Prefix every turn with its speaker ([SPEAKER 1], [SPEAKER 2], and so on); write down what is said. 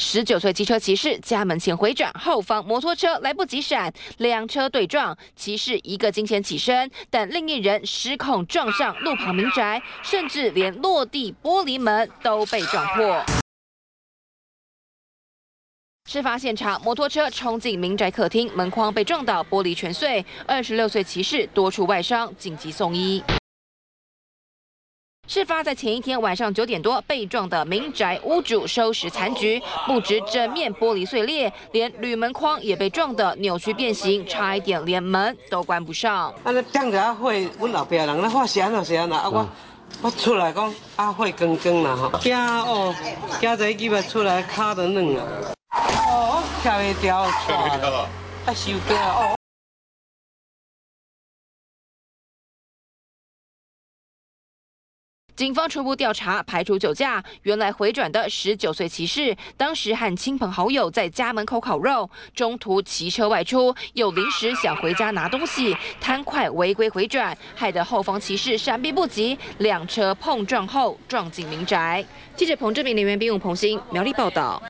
[SPEAKER 1] 19岁机车骑士家门前回转，后方摩托车来不及闪，两车对撞，骑士一个惊险起身，但另一人失控撞上路旁民宅，甚至连落地玻璃门都被撞破。事发现场，摩托车冲进民宅客厅，门框被撞倒，玻璃全碎。26岁骑士多处外伤，紧急送医。 事发在前一天晚上9点多，被撞的民宅屋主收拾残局，不止整面玻璃碎裂，连铝门框也被撞得扭曲变形，差一点连门都关不上。
[SPEAKER 2] 啊，那点着火，阮后壁人咧看是安怎啊，我出来讲啊，火光光啦吼，惊哦，惊在几摆出来骹都软啊，哦，我徛袂调，啊受惊哦。
[SPEAKER 1] 警方初步调查，排除酒驾。原来回转的19岁骑士，当时和亲朋好友在家门口烤肉，中途骑车外出，又临时想回家拿东西，贪快违规回转，害得后方骑士闪避不及，两车碰撞后撞进民宅。记者彭志明、林元斌、吴鹏兴苗栗报道。